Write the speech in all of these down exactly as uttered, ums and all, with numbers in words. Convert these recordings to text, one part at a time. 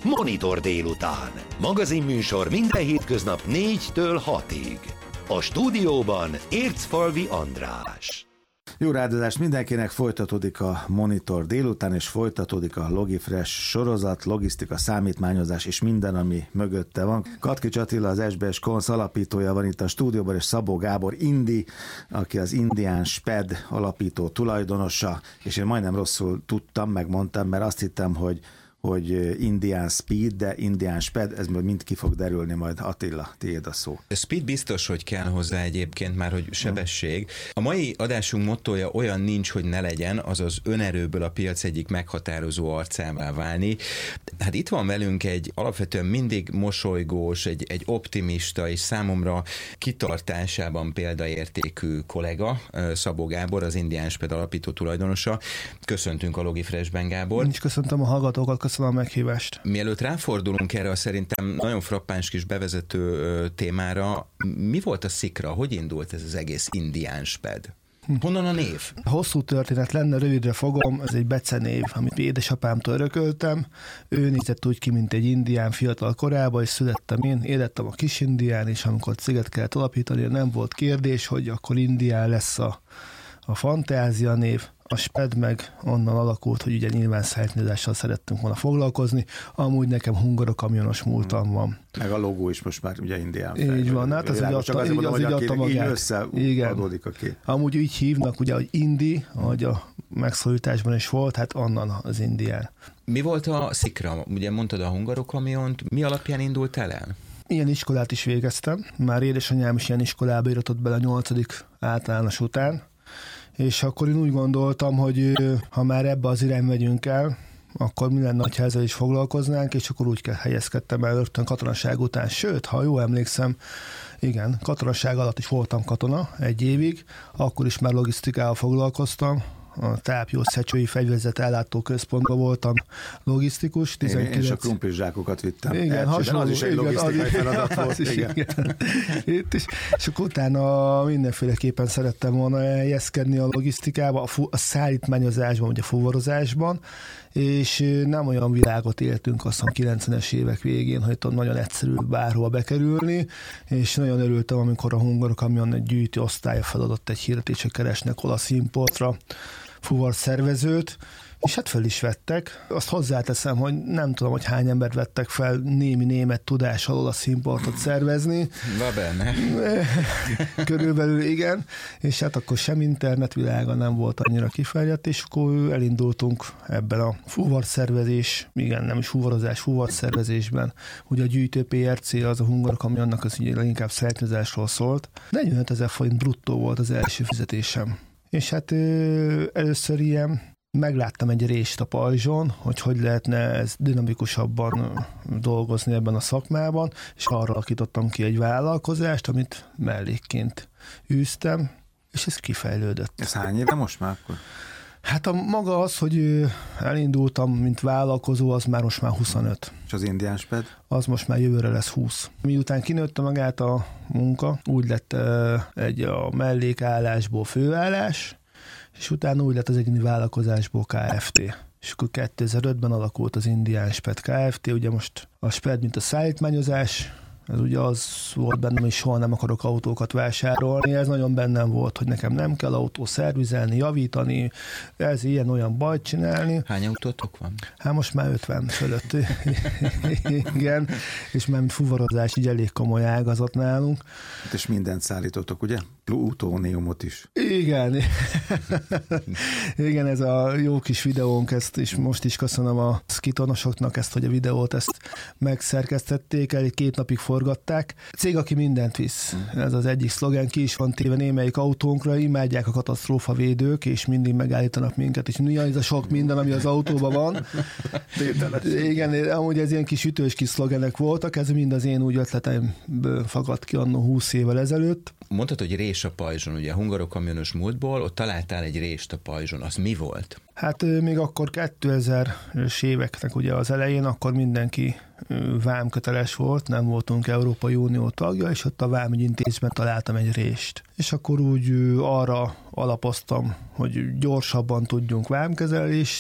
Monitor délután. Magazinműsor minden hétköznap négytől hatig. A stúdióban Ércfalvi András. Jó rádiózást mindenkinek, folytatódik a Monitor délután, és folytatódik a Logifresh sorozat, logisztika, számítmányozás és minden, ami mögötte van. Katkics Attila, az es bé es Konsz alapítója van itt a stúdióban, és Szabó Gábor Indi, aki az Indian Sped alapító tulajdonosa, és én majdnem rosszul tudtam, megmondtam, mert azt hittem, hogy hogy Indian Speed, de Indian Sped, ez majd mind ki fog derülni, majd Attila, tiéd a szó. A speed biztos, hogy kell hozzá egyébként már, hogy sebesség. A mai adásunk mottója olyan nincs, hogy ne legyen, azaz önerőből a piac egyik meghatározó arcává válni. Hát itt van velünk egy alapvetően mindig mosolygós, egy, egy optimista és számomra kitartásában példaértékű kollega, Szabó Gábor, az Indian Sped alapító tulajdonosa. Köszöntünk a Logifreshben, Gábor. Nincs, köszöntöm a hallgatókat, köszönöm a meghívást. Mielőtt ráfordulunk erre a szerintem nagyon frappáns kis bevezető témára, mi volt a szikra? Hogy indult ez az egész Indian Sped? Honnan a név? Hosszú történet lenne, rövidre fogom, ez egy becenév, amit édesapámtól örököltem. Ő nézett úgy ki, mint egy indián fiatal korában, és születtem én, élettem a kis indián, és amikor céget kellett alapítani, nem volt kérdés, hogy akkor indián lesz a, a fantázia név. A Sped meg onnan alakult, hogy ugye nyilván szállítmányozással szerettünk volna foglalkozni, amúgy nekem hungarokamionos múltam van. Meg a logó is most már ugye indián. Így van, hát az így adta, így, az így adta magát. Így összeadódik a kép. Amúgy így hívnak, ugye, hogy Indi, ahogy a megszólításban is volt, hát onnan az indián. Mi volt a szikra? Ugye mondtad a hungarokamiont, mi alapján indultál el? Ilyen iskolát is végeztem, már édesanyám is ilyen iskolába iratott bele a nyolcadik általános után, és akkor én úgy gondoltam, hogy ha már ebbe az irányba megyünk el, akkor mi lenne, ha ezzel is foglalkoznánk, és akkor úgy helyezkedtem el rögtön katonaság után. Sőt, ha jól emlékszem, igen, katonaság alatt is voltam katona egy évig, akkor is már logisztikával foglalkoztam, a tápjószecsői fegyverzet ellátó központban voltam logisztikus. tizenkilenc... Én is a krumplizsákokat vittem. Igen, hasonló. Az is egy logisztikai feladat volt. Is, igen. Igen. Itt is. És akkor utána mindenféleképpen szerettem volna helyezkedni a logisztikába, a, fu- a szállítmányozásban, vagy a fuvarozásban, és nem olyan világot éltünk azt a kilencvenes évek végén, hogy ott nagyon egyszerű bárhova bekerülni, és nagyon örültem, amikor a hungarokamion egy gyűjtő osztálya feladott egy hirdetést, hogy keresnek olasz importra fuvarszervezőt, és hát föl is vettek. Azt hozzáteszem, hogy nem tudom, hogy hány embert vettek fel némi német tudással olasz importot szervezni. Va bene. Körülbelül igen, és hát akkor sem internetvilága nem volt annyira kifejlett, és akkor elindultunk ebben a fuvarszervezés, igen, nem is fuvarozás, fuvarszervezésben. Ugye a gyűjtő pé er cé, az a hungarokamionnak az ugye leginkább szállítmányozásról szólt. negyvenöt ezer forint bruttó volt az első fizetésem. És hát először ilyen megláttam egy rést a pajzson, hogy hogy lehetne ez dinamikusabban dolgozni ebben a szakmában, és arra alakítottam ki egy vállalkozást, amit mellékként űztem, és ez kifejlődött. Ez hány éve most már akkor? Hát a maga az, hogy elindultam, mint vállalkozó, az már most már huszonöt. És az Indian Sped? Az most már jövőre lesz húsz. Miután kinőtte magát a munka, úgy lett egy a mellékállásból főállás, és utána úgy lett az egyéni vállalkozásból ká ef té. És akkor kétezer-ötben alakult az Indian Sped Kft. Ugye most a Sped, mint a szállítmányozás, ez ugye az volt bennem, hogy soha nem akarok autókat vásárolni, ez nagyon bennem volt, hogy nekem nem kell autó szervizelni, javítani, ez ilyen-olyan bajt csinálni. Hány autótok van? Hát most már ötven fölött. Igen, és már mint fuvarozás így elég komoly ágazat nálunk. És mindent szállítotok, ugye? Plutóniumot is. Igen. Igen, ez a jó kis videónk, ezt is most is köszönöm a skitonosoknak ezt, hogy a videót ezt megszerkesztették, elég két napig forgatták. Cég, aki mindent visz. Ez az egyik szlogen, ki is van téve némelyik autónkra, imádják a katasztrófavédők, és mindig megállítanak minket, és mi az a sok minden, ami az autóban van. Igen, amúgy ez ilyen kis ütős kis szlogenek voltak, ez mind az én úgy ötleteimből fagadt ki annó húsz évvel ezelőtt. Mondtad, hogy rés a pajzson, ugye a hungarokamionos múltból, ott találtál egy rést a pajzson, az mi volt? Hát még akkor kétezres éveknek ugye az elején, akkor mindenki vámköteles volt, nem voltunk Európai Unió tagja, és ott a vámügyi intézményben találtam egy rést. És akkor úgy arra alapoztam, hogy gyorsabban tudjunk vámkezelést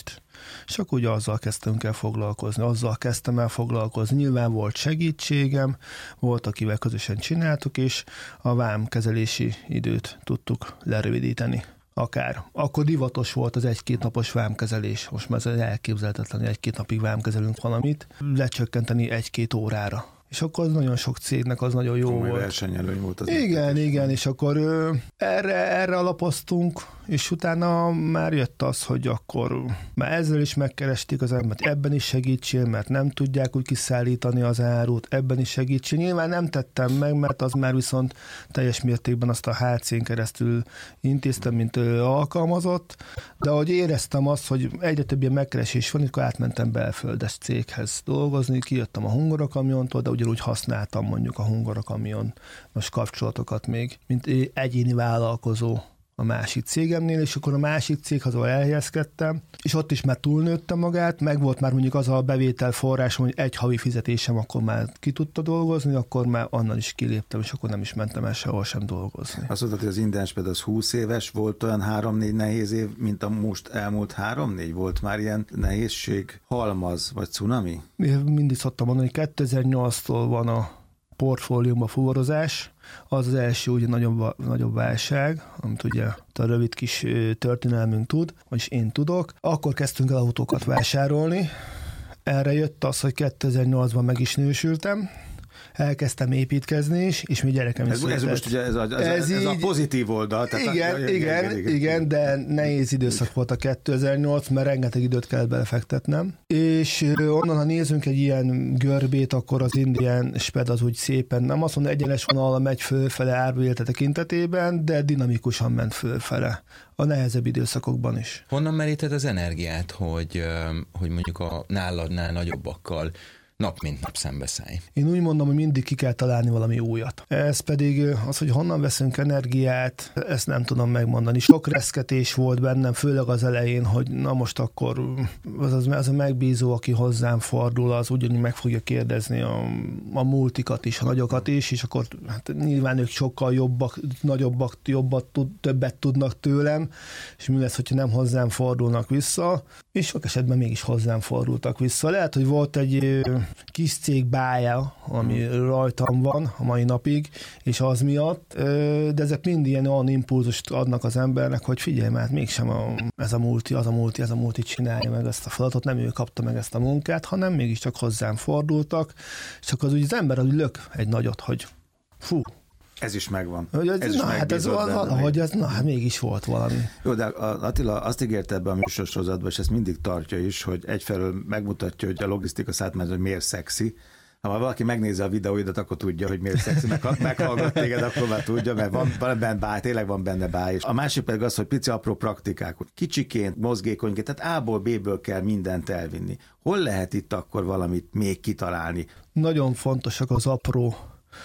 és akkor ugye azzal kezdtünk el foglalkozni, azzal kezdtem el foglalkozni. Nyilván volt segítségem, volt, akivel közösen csináltuk, és a vámkezelési időt tudtuk lerövidíteni. Akár. Akkor divatos volt az egy-két napos vámkezelés. Most már ez elképzelhetetlen, hogy egy-két napig vámkezelünk valamit, lecsökkenteni egy-két órára. És akkor az nagyon sok cégnek az nagyon jó Komoly volt. versenyelőny volt az. Igen, igen, és akkor ö, erre, erre alapoztunk, és utána már jött az, hogy akkor már ezzel is megkeresték az embert, ebben is segítsél, mert nem tudják úgy kiszállítani az árut, ebben is segítsél. Nyilván nem tettem meg, mert az már viszont teljes mértékben azt a há cén keresztül intéztem, mint ö, alkalmazott, de ahogy éreztem azt, hogy egyre több ilyen megkeresés van, akkor átmentem belföldes céghez dolgozni, kijöttem a Hungarokamiontól, de ugyanúgy használtam mondjuk a Hungarokamionos kapcsolatokat még, mint egyéni vállalkozó a másik cégemnél, és akkor a másik céghez, ahol elhelyezkedtem, és ott is már túlnőtte magát, meg volt már mondjuk az a bevétel forrásom, hogy egy havi fizetésem, akkor már ki tudta dolgozni, akkor már annál is kiléptem, és akkor nem is mentem el sehol sem dolgozni. Azt mondtad, hogy az Indensped az húsz éves, volt olyan három-négy nehéz év, mint a most elmúlt három-négy? Volt már ilyen nehézség, halmaz vagy cunami? Én mindig szoktam mondani, hogy kétezer-nyolctól van a portfóliumban fuvarozás, az az első ugye nagyobb, nagyobb válság, amit ugye a rövid kis történelmünk tud, vagyis én tudok. Akkor kezdtünk el autókat vásárolni. Erre jött az, hogy kétezer-nyolcban meg is nősültem, elkezdtem építkezni is, és mi gyerekem is ez, ez most ugye ez a, ez, ez, ez így, a pozitív oldal. Tehát igen, a, igen, igen, igen, igen, de nehéz időszak volt a kétezer-nyolc, mert rengeteg időt kellett belefektetnem. És onnan, ha nézzünk egy ilyen görbét, akkor az Indensped az úgy szépen, nem azt mondom, egyenes vonalra megy fölfele árbevétel tekintetében, de dinamikusan ment fölfele. A nehezebb időszakokban is. Honnan meríted az energiát, hogy, hogy mondjuk a náladnál nagyobbakkal nap mint nap szembeszállj? Én úgy mondom, hogy mindig ki kell találni valami újat. Ez pedig az, hogy honnan veszünk energiát, ezt nem tudom megmondani. Sok reszketés volt bennem, főleg az elején, hogy na most akkor az, az, az a megbízó, aki hozzám fordul, az ugyanúgy meg fogja kérdezni a, a multikat is, a nagyokat is, és akkor hát nyilván ők sokkal jobbak, nagyobbak, jobbat, tud, többet tudnak tőlem, és mi lesz, hogyha nem hozzám fordulnak vissza, és sok esetben mégis hozzám fordultak vissza. Lehet, hogy volt egy kis cég bája, ami rajtam van a mai napig, és az miatt, de ezek mind ilyen olyan impulzust adnak az embernek, hogy figyelj már, mégsem a, ez a multi, az a multi, ez a multi csinálja meg ezt a feladatot, nem ő kapta meg ezt a munkát, hanem mégiscsak hozzám fordultak, és akkor az, úgy az ember úgy lök egy nagyot, hogy fú, ez is megvan. Hogy ez, ez na, is hát ez valahogy, ez, na, hát mégis volt valami. Jó, de Attila azt ígérte ebbe a műsorsorozatban, és ezt mindig tartja is, hogy egyfelől megmutatja, hogy a logisztika szállítmány miért szexi. Ha valaki megnézi a videóidat, akkor tudja, hogy miért szexi, meg, meghallgat téged, akkor már tudja, mert van, van benne báj, tényleg van benne báj. És a másik pedig az, hogy pici apró praktikák, kicsiként, mozgékonyként, tehát A-ból B-ből kell mindent elvinni. Hol lehet itt akkor valamit még kitalálni? Nagyon fontosak az apró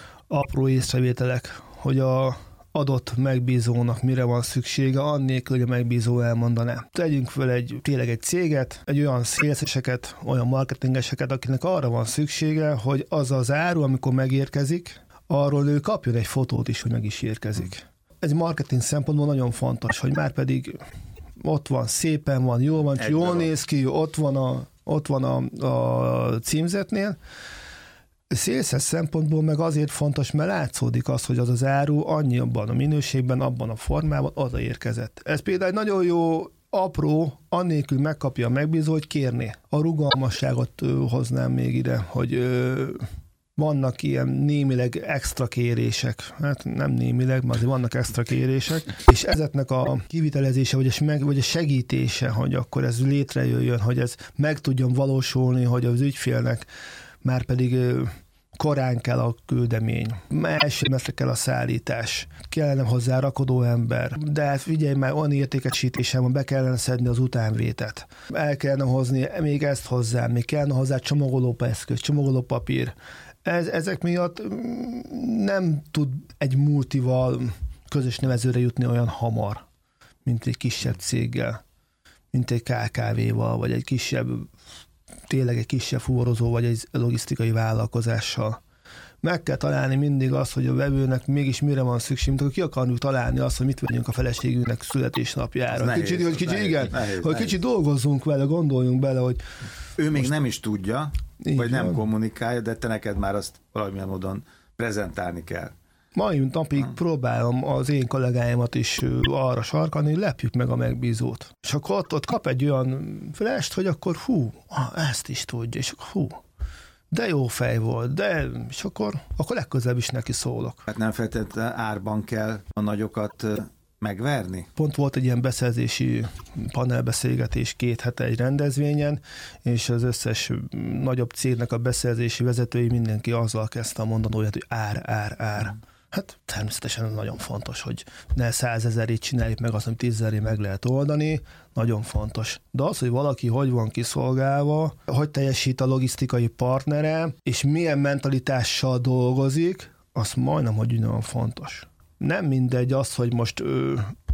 apró észrevételek, hogy a adott megbízónak mire van szüksége, annélkül, hogy a megbízó elmondaná. Tegyünk fel egy, tényleg egy céget, egy olyan szélszeseket, olyan marketingeseket, akinek arra van szüksége, hogy az az áru, amikor megérkezik, arról ő kapjon egy fotót is, hogy meg is érkezik. Ez marketing szempontból nagyon fontos, hogy már pedig ott van, szépen van, jól van, egy jól néz ki, ott van a, ott van a, a címzetnél. Szélszes szempontból meg azért fontos, mert látszódik az, hogy az az áru annyiban a minőségben, abban a formában odaérkezett. Ez például egy nagyon jó, apró, annélkül megkapja a megbízó, hogy kérné. A rugalmasságot ö, hoznám még ide, hogy ö, vannak ilyen némileg extra kérések, hát nem némileg, mert azért vannak extra kérések, és ezeknek a kivitelezése, vagy a, meg, vagy a segítése, hogy akkor ez létrejöjjön, hogy ez meg tudjon valósulni, hogy az ügyfélnek már pedig korán kell a küldemény, első metre kell a szállítás, kellene hozzá rakodó ember, de hát figyelj már, olyan értékesítésem van, be kellene szedni az utánvétet, el kellene hozni még ezt hozzá, még kellene hozzá csomagolóeszköz, csomagolópapír. Ez, ezek miatt nem tud egy multival közös nevezőre jutni olyan hamar, mint egy kisebb céggel, mint egy ká ká vé-val, vagy egy kisebb tényleg egy kisebb fuvarozó, vagy egy logisztikai vállalkozással. meg kell találni mindig azt, hogy a vevőnek mégis mire van szükség, mint akkor ki akarjuk találni azt, hogy mit vegyünk a feleségünknek születésnapjára. Nehéz, kicsit, hogy kicsit, nehéz, igen, nehéz, hogy nehéz. kicsit dolgozzunk vele, gondoljunk bele, hogy ő még nem is tudja, vagy nem van. kommunikálja, de te neked már azt valamilyen módon prezentálni kell. mai napig hmm. próbálom az én kollégáimat is arra sarkalni, hogy lepjük meg a megbízót. És akkor ott, ott kap egy olyan flash-t, hogy akkor hú, ezt is tudja, és akkor hú, de jó fej volt, de, és akkor, akkor legközelebb is neki szólok. Hát nem feltétlenül árban kell a nagyokat megverni? Pont volt egy ilyen beszerzési panelbeszélgetés két hete egy rendezvényen, és az összes nagyobb cégnek a beszerzési vezetői mindenki azzal kezdte a mondanóját, hogy ár, ár, ár. Hát természetesen nagyon fontos, hogy ne százezerét csináljuk meg azt, amit tízezerét meg lehet oldani, nagyon fontos. De az, hogy valaki hogy van kiszolgálva, hogy teljesít a logisztikai partnere, és milyen mentalitással dolgozik, az majdnem, hogy nagyon fontos. Nem mindegy az, hogy most ö,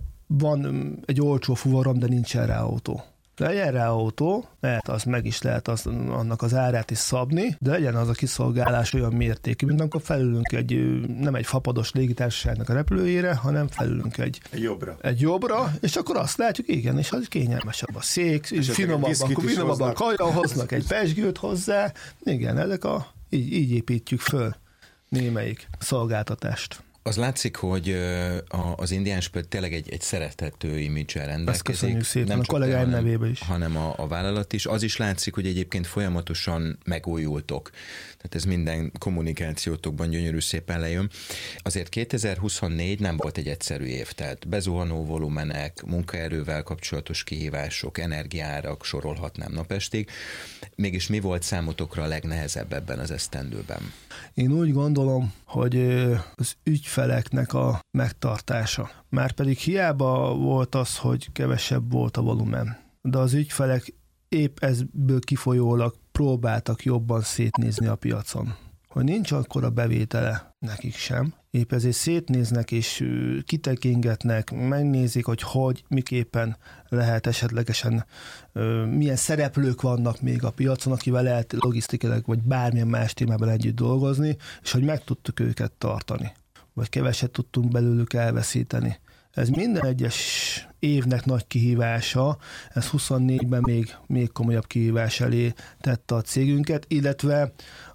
van egy olcsó fuvarom, de nincsen rá autó. Legyen rá autó, lehet az meg is lehet az, annak az árát is szabni, de legyen az a kiszolgálás olyan mértékű, mint amikor felülünk egy, nem egy fapados légitársaságnak a repülőjére, hanem felülünk egy, egy jobbra. Egy jobbra, és akkor azt látjuk, igen, és az kényelmesebb a szék, és finomabb, akkor finomabb a kaja, hoznak egy pezsgőt hozzá. Igen, ezek a, így, így építjük föl némelyik szolgáltatást. Az látszik, hogy az Indiánspöld tényleg egy, egy szerethető imidzsel rendelkezik. Ezt köszönjük szépen, nem a kollégáim nevében is. Hanem a, a vállalat is. Az is látszik, hogy egyébként folyamatosan megújultok. Tehát ez minden kommunikációtokban gyönyörű szépen lejön. Azért kétezer-huszonnégy nem volt egy egyszerű év, tehát bezuhanó volumenek, munkaerővel kapcsolatos kihívások, energiárak, sorolhatnám napestig. Mégis mi volt számotokra a legnehezebb ebben az esztendőben? Én úgy gondolom, hogy az ügyfeleknek a megtartása. Márpedig hiába volt az, hogy kevesebb volt a volumen, de az ügyfelek épp ezből kifolyólag próbáltak jobban szétnézni a piacon. Hogy nincs akkora bevétele nekik sem, épp ezért szétnéznek és kitekingetnek, megnézik, hogy hogy, miképpen lehet esetlegesen, milyen szereplők vannak még a piacon, akivel lehet logisztikailag vagy bármilyen más témában együtt dolgozni, és hogy meg tudtuk őket tartani, vagy keveset tudtunk belőlük elveszíteni. Ez minden egyes évnek nagy kihívása, ez huszonnégyben még, még komolyabb kihívás elé tette a cégünket, illetve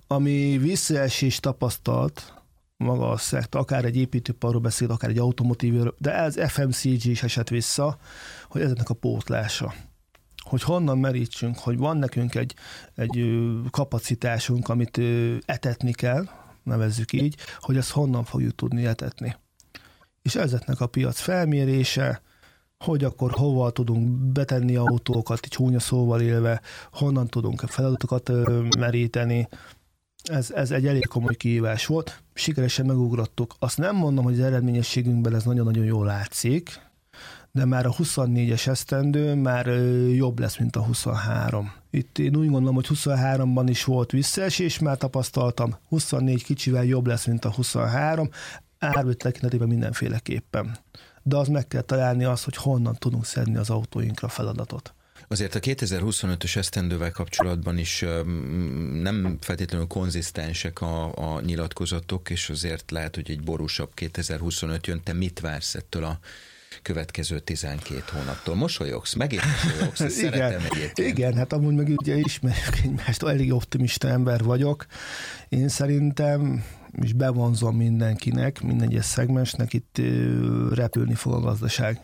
ami visszaesés tapasztalt, maga a szektor, akár egy építőiparról beszél, akár egy automotívről, de ez ef em cé gé is esett vissza, hogy ezeknek a pótlása. Hogy honnan merítsünk, hogy van nekünk egy, egy kapacitásunk, amit etetni kell, nevezzük így, hogy ezt honnan fogjuk tudni etetni. És ezeknek a piac felmérése, hogy akkor hova tudunk betenni autókat, csúnya szóval élve, honnan tudunk feladatokat meríteni. Ez, ez egy elég komoly kihívás volt. Sikeresen megugrottuk. Azt nem mondom, hogy az eredményességünkben ez nagyon-nagyon jól látszik, de már a huszonnégyes esztendő már jobb lesz, mint a huszonhárom. Itt én úgy gondolom, hogy huszonháromban is volt visszaesés, már tapasztaltam. huszonnégy kicsivel jobb lesz, mint a huszonhárom. Árbevétel tekintetében mindenféleképpen. De az meg kell találni azt, hogy honnan tudunk szedni az autóinkra feladatot. Azért a kétezer-huszonötös esztendővel kapcsolatban is nem feltétlenül konzisztensek a, a nyilatkozatok, és azért lehet, hogy egy borúsabb kétezer-huszonöt jön. Te mit vársz ettől a következő tizenkét hónaptól? Mosolyogsz? Megint mosolyogsz? Ezt igen, szeretem egyébként. Igen, hát amúgy meg ugye ismerjük egymást, elég optimista ember vagyok. Én szerintem, és bevonzom mindenkinek, minden egyes szegmensnek, itt repülni fog a gazdaság.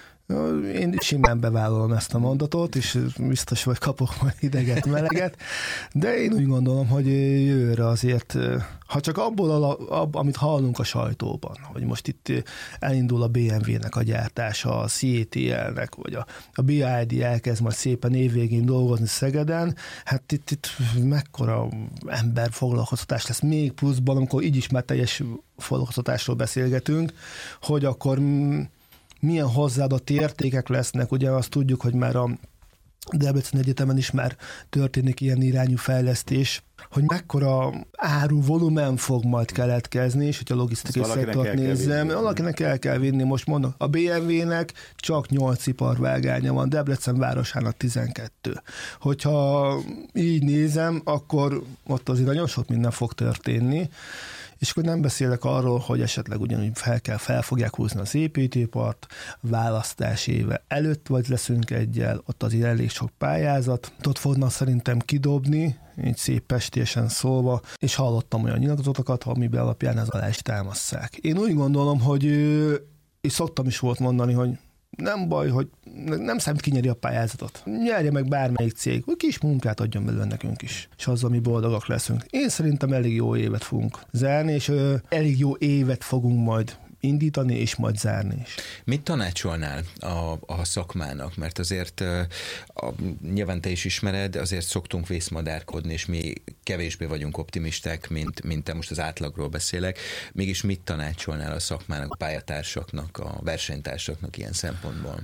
Én simán bevállalom ezt a mondatot, és biztos, hogy kapok majd hideget, meleget, de én úgy gondolom, hogy jövőre azért, ha csak abból, ab, amit hallunk a sajtóban, hogy most itt elindul a bé em vé-nek a gyártása, a cé té el-nek, vagy a, a bé i dé elkezd majd szépen évvégén dolgozni Szegeden, hát itt, itt mekkora ember foglalkoztatás lesz még pluszban, amikor így is már teljes foglalkoztatásról beszélgetünk, hogy akkor milyen hozzáadott értékek lesznek, ugye azt tudjuk, hogy már a Debrecen Egyetemen is már történik ilyen irányú fejlesztés, hogy mekkora áru volumen fog majd keletkezni, és hogyha a logisztikai szektort nézzem, valakinek el kell vinni. Most mondom, a bé em vé-nek csak nyolc iparvágánya van, Debrecen városának tizenkettő. Hogyha így nézem, akkor ott azért nagyon sok minden fog történni, és akkor nem beszélek arról, hogy esetleg ugyanúgy fel, kell, fel fogják húzni az építőipart, választás éve előtt vagy leszünk egyel, ott azért elég sok pályázat, ott fognak szerintem kidobni, így szép pestésen szólva, és hallottam olyan nyilatkozatokat, amiben alapján ez alá is támasszák. Én úgy gondolom, hogy, és szoktam is volt mondani, hogy nem baj, hogy nem számít, ki nyeri a pályázatot. Nyerje meg bármelyik cég, hogy kis munkát adjon belőle nekünk is, és azzal mi boldogak leszünk. Én szerintem elég jó évet fogunk zárni, és ö, elég jó évet fogunk majd indítani, és majd zárni is. Mit tanácsolnál a, a szakmának? Mert azért a, nyilván te is ismered, azért szoktunk vészmadárkodni, és mi kevésbé vagyunk optimisták, mint, mint te, most az átlagról beszélek. Mégis mit tanácsolnál a szakmának, a pályatársaknak, a versenytársaknak ilyen szempontból?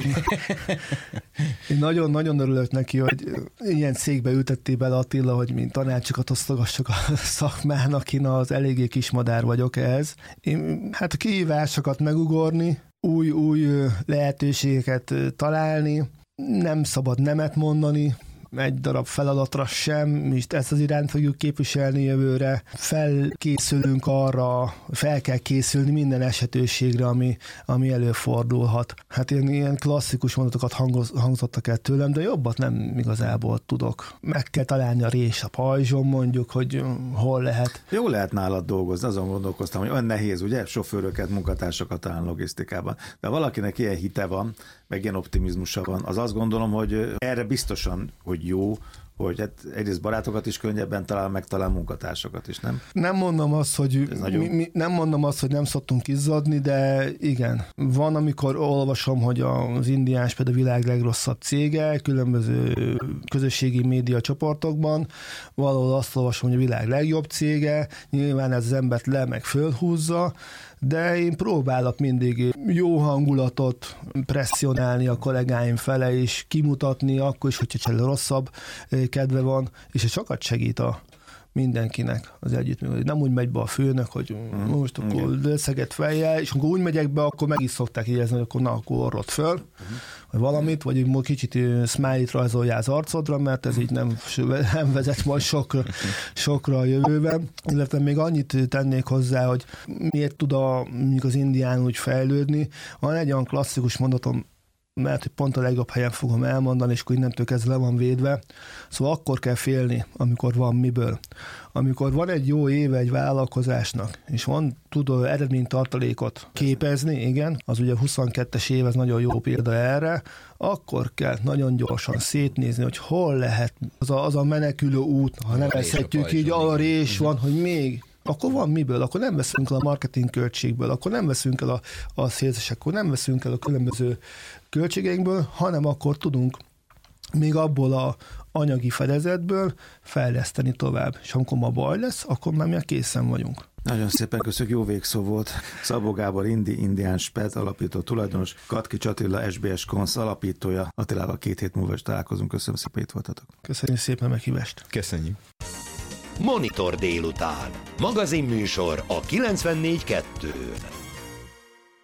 Én nagyon-nagyon örülök neki, hogy ilyen cégbe ültettél bele, Attila, hogy mint tanácsokat osztogassak a szakmának, én az eléggé kismadár vagyok ehhez. Én, hát a kihívásokat megugorni, új-új lehetőségeket találni, nem szabad nemet mondani, egy darab feladatra sem, és ezt az irányt fogjuk képviselni jövőre. Felkészülünk arra, fel kell készülni minden esetőségre, ami, ami előfordulhat. Hát ilyen, ilyen klasszikus mondatokat hangoz, hangzottak el tőlem, de jobbat nem igazából tudok. Meg kell találni a rés a pajzson, mondjuk, hogy hol lehet. Jó lehet nálad dolgozni, azon gondolkoztam, hogy olyan nehéz, ugye, sofőröket, munkatársakat talán logisztikában. De valakinek ilyen hite van, meg ilyen optimizmusa van, az azt gondolom, hogy erre biztosan, hogy jó, hogy hát egyrészt barátokat is könnyebben talál, meg talán munkatársakat is, nem? Nem mondom azt, hogy mi, mi, nem mondom azt, hogy nem szoktunk izzadni, de igen. Van, amikor olvasom, hogy az Indián például a világ legrosszabb cége, különböző közösségi média csoportokban, valahol azt olvasom, hogy a világ legjobb cége, nyilván ez az embert le meg fölhúzza, de én próbálok mindig jó hangulatot presszionálni a kollégáim fele, és kimutatni akkor is, hogyha cserél rosszabb kedve van, és ez sokat segít a mindenkinek az együttműködés. Nem úgy megy be a főnök, hogy mm. most akkor leszegett fejjel, és amikor úgy megyek be, akkor meg is szokták érezni, hogy akkor na, akkor orrod föl, mm. vagy valamit, vagy úgy kicsit smiley-t rajzoljál az arcodra, mert ez így nem, nem vezet majd sokra, sokra a jövőben. Illetve még annyit tennék hozzá, hogy miért tud a, az indián úgy fejlődni. Van egy olyan klasszikus mondatom, mert hogy pont a legjobb helyen fogom elmondani, és akkor innentől kezdve le van védve. Szóval akkor kell félni, amikor van miből. Amikor van egy jó éve egy vállalkozásnak, és van tud eredménytartalékot képezni, igen, az ugye huszonkettes év, ez nagyon jó példa erre, akkor kell nagyon gyorsan szétnézni, hogy hol lehet az a, az a menekülő út, ha nevezhetjük így, a rés van, hogy még akkor van miből, akkor nem veszünk el a marketing költségből, akkor nem veszünk el a, a szélzes, akkor nem veszünk el a különböző költségeinkből, hanem akkor tudunk még abból a anyagi fedezetből fejleszteni tovább. És amikor ma baj lesz, akkor már mi készen vagyunk. Nagyon szépen köszönjük, jó végszó volt. Szabó Gábor, Indi Indián Sped alapító tulajdonos, Katkics Attila, es bé es Konsz alapítója. Attilával két hét múlva is találkozunk. Köszönöm szépen, itt voltatok. Köszönjük szépen a meghívást. Köszönjük. Monitor délután. Magazinműsor a kilencvennégy kettőn.